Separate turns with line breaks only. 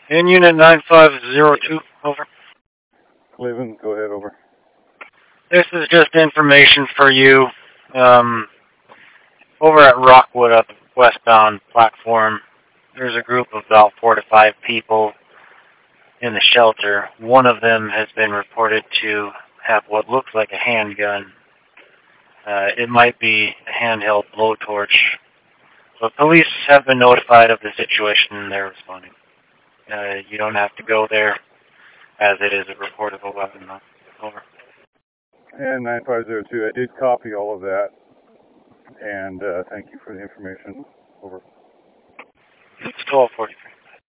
In Unit 9502, over.
Cleveland, go ahead, over.
This is just information for you. Um, Over at Rockwood up westbound platform, there's a group of about 4 to 5 people in the shelter. One of them has been reported to have what looks like a handgun. It might be a handheld blowtorch. But police have been notified of the situation and they're responding. You don't have to go there as it is a report of a weapon, though. Over.
And 9502, I did copy all of that. And thank you for the information. Over.
It's 12:43.